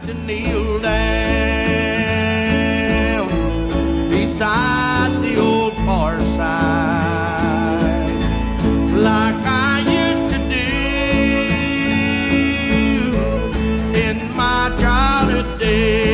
to kneel down beside the old fireside like I used to do in my childhood days.